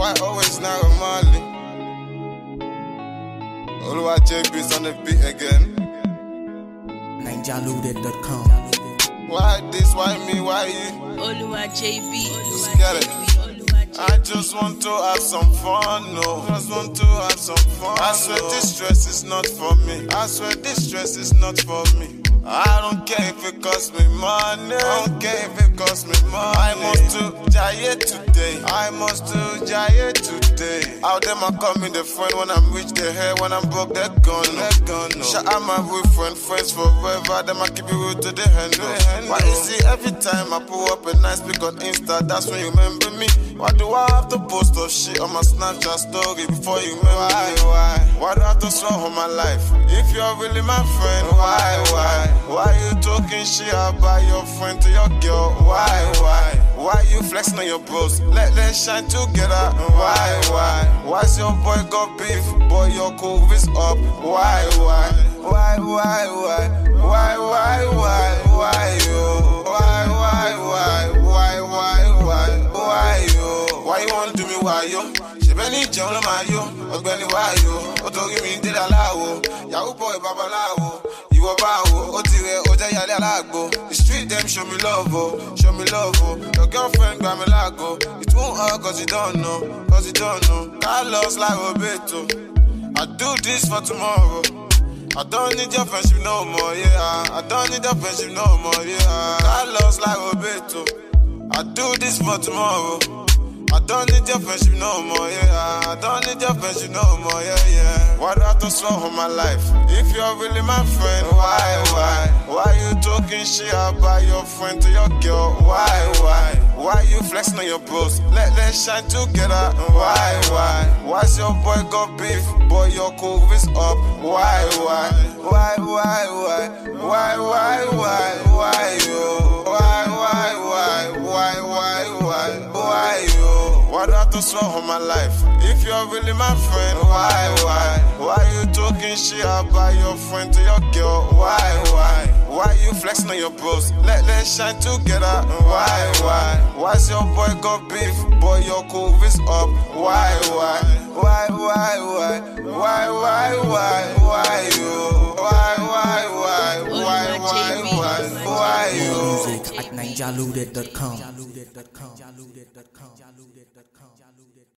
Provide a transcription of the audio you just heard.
Why always Naira Marley? Oluwa JB's on the beat again. NigerLoaded.com. Why this? Why me? Why you? Oluwa JB. Let's get it. I just want to have some fun, no. Just want to have some fun. I swear this stress is not for me. I swear this stress is not for me. I don't care if it costs me money. I don't care if it costs me money. I must do Jaye today. I must do Jaye today. Out them I call me the friend when I'm rich, they hair when I'm broke, they're gone. No. Shout out my real friend, friends forever. Them I keep it real to the hand. Why you see every time I pull up a nice pic on Insta, that's when you remember me. Why do I have to post of shit on my Snapchat story before you remember me? Why do I have to slow on my life? If you're really my friend, why? Why you talking shit about your friend to your girl? Why you flexing on your bros? Let's shine together. Why's your boy got beef? Boy, your cool is up. Why you? Why you wanna do me? Why you? Shebeni jẹun ma yo, ọ̀gbẹ́ni why you? O torí mi dé láwo, Yahoo boy babaláwo. Ìwọ báwo, ó ti rẹ̀ ó jẹ́ yálé aláàgbo. The street them show me love, oh. Your girlfriend gbà mí láago. It won't hurt cause you don't know. Carlos like Roberto. I do this for tomorrow. I don't need your friendship no more, yeah. Carlos like Roberto. I do this for tomorrow. I don't need your friendship no more, yeah. Why do I have to slow on my life? If you're really my friend, why you talking shit about your friend to your girl? Why you flexing on your bros? Let's shine together. Why's your boy got beef? Boy, your cool is up. Why you? Why do I have to slow on my life? If you're really my friend, why you talking shit about your friend to your girl? Why you flexing on your bros? Let's shine together. Why's your boy got beef? Boy, your cool is up. Why Music at NigerLoaded.com.